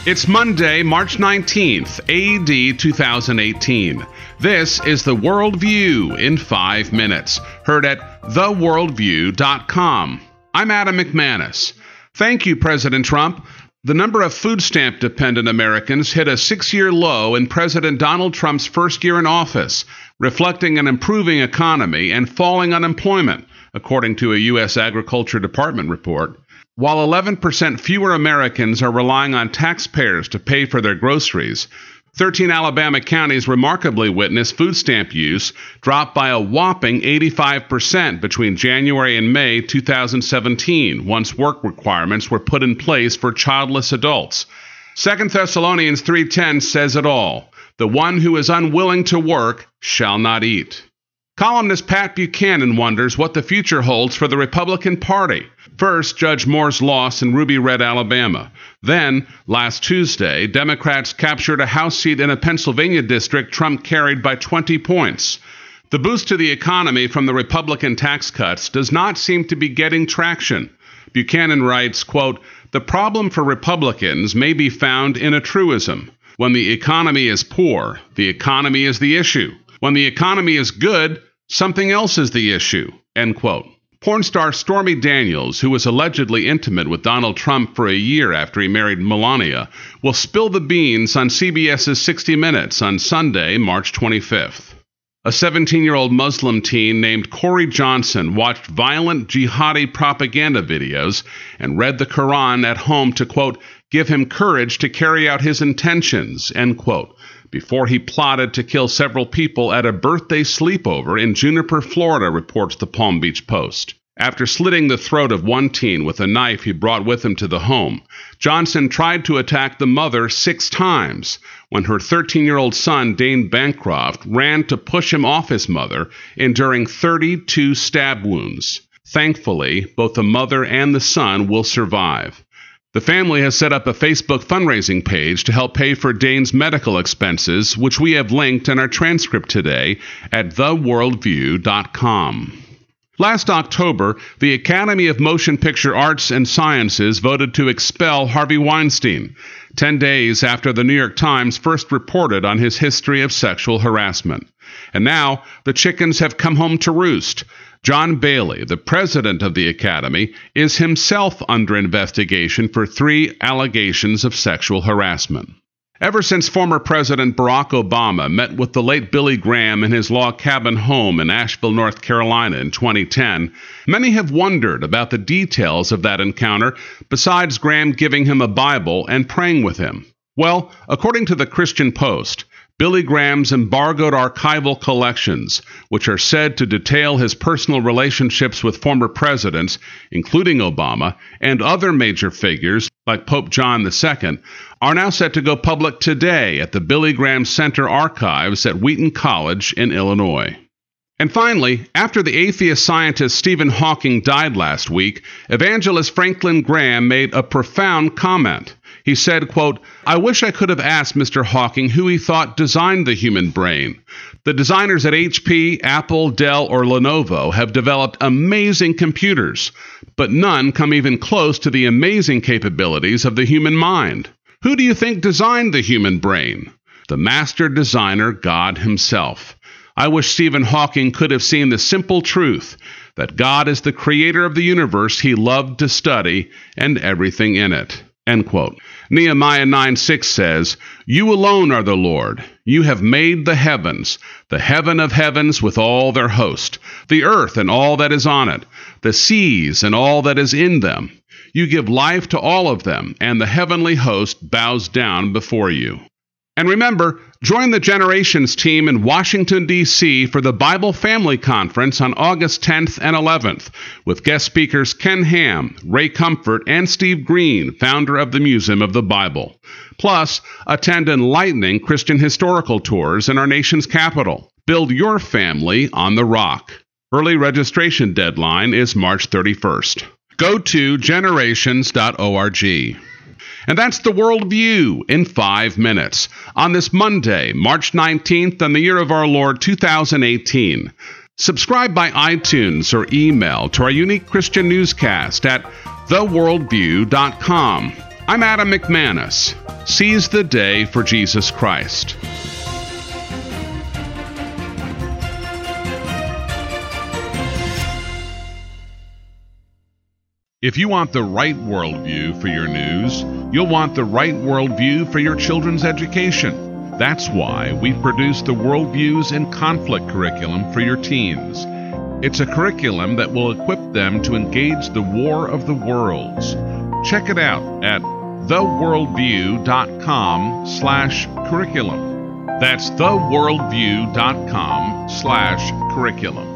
It's Monday, March 19th, AD 2018. This is The Worldview in 5 minutes, heard at theworldview.com. I'm Adam McManus. Thank you, President Trump. The number of food stamp-dependent Americans hit a 6-year low in President Donald Trump's first year in office, reflecting an improving economy and falling unemployment, according to a U.S. Agriculture Department report. While 11% fewer Americans are relying on taxpayers to pay for their groceries, 13 Alabama counties remarkably witnessed food stamp use drop by a whopping 85% between January and May 2017, once work requirements were put in place for childless adults. 2 Thessalonians 3:10 says it all. The one who is unwilling to work shall not eat. Columnist Pat Buchanan wonders what the future holds for the Republican Party. First, Judge Moore's loss in Ruby Red, Alabama. Then, last Tuesday, Democrats captured a House seat in a Pennsylvania district Trump carried by 20 points. The boost to the economy from the Republican tax cuts does not seem to be getting traction. Buchanan writes, quote, "The problem for Republicans may be found in a truism. When the economy is poor, the economy is the issue. When the economy is good, something else is the issue," end quote. Porn star Stormy Daniels, who was allegedly intimate with Donald Trump for a year after he married Melania, will spill the beans on CBS's 60 Minutes on Sunday, March 25th. A 17-year-old Muslim teen named Corey Johnson watched violent jihadi propaganda videos and read the Quran at home to, quote, "give him courage to carry out his intentions," end quote, before he plotted to kill several people at a birthday sleepover in Juniper, Florida, reports the Palm Beach Post. After slitting the throat of one teen with a knife he brought with him to the home, Johnson tried to attack the mother 6 times when her 13-year-old son, Dane Bancroft, ran to push him off his mother, enduring 32 stab wounds. Thankfully, both the mother and the son will survive. The family has set up a Facebook fundraising page to help pay for Dane's medical expenses, which we have linked in our transcript today at theworldview.com. Last October, the Academy of Motion Picture Arts and Sciences voted to expel Harvey Weinstein, 10 days after the New York Times first reported on his history of sexual harassment. And now, the chickens have come home to roost. John Bailey, the president of the Academy, is himself under investigation for 3 allegations of sexual harassment. Ever since former President Barack Obama met with the late Billy Graham in his log cabin home in Asheville, North Carolina in 2010, many have wondered about the details of that encounter besides Graham giving him a Bible and praying with him. Well, according to the Christian Post, Billy Graham's embargoed archival collections, which are said to detail his personal relationships with former presidents, including Obama, and other major figures like Pope John II, are now set to go public today at the Billy Graham Center Archives at Wheaton College in Illinois. And finally, after the atheist scientist Stephen Hawking died last week, evangelist Franklin Graham made a profound comment. He said, quote, "I wish I could have asked Mr. Hawking who he thought designed the human brain. The designers at HP, Apple, Dell, or Lenovo have developed amazing computers, but none come even close to the amazing capabilities of the human mind. Who do you think designed the human brain? The master designer, God himself. I wish Stephen Hawking could have seen the simple truth that God is the creator of the universe he loved to study and everything in it." End quote. Nehemiah 9:6 says, "You alone are the Lord. You have made the heavens, the heaven of heavens with all their host, the earth and all that is on it, the seas and all that is in them. You give life to all of them, and the heavenly host bows down before you." And remember, join the Generations team in Washington, D.C. for the Bible Family Conference on August 10th and 11th, with guest speakers Ken Ham, Ray Comfort, and Steve Green, founder of the Museum of the Bible. Plus, attend enlightening Christian historical tours in our nation's capital. Build your family on the rock. Early registration deadline is March 31st. Go to generations.org. And that's the Worldview in 5 minutes on this Monday, March 19th, in the year of our Lord 2018. Subscribe by iTunes or email to our unique Christian newscast at theworldview.com. I'm Adam McManus. Seize the day for Jesus Christ. If you want the right worldview for your news, you'll want the right worldview for your children's education. That's why we've produced the Worldviews in Conflict curriculum for your teens. It's a curriculum that will equip them to engage the war of the worlds. Check it out at theworldview.com/curriculum. That's theworldview.com/curriculum.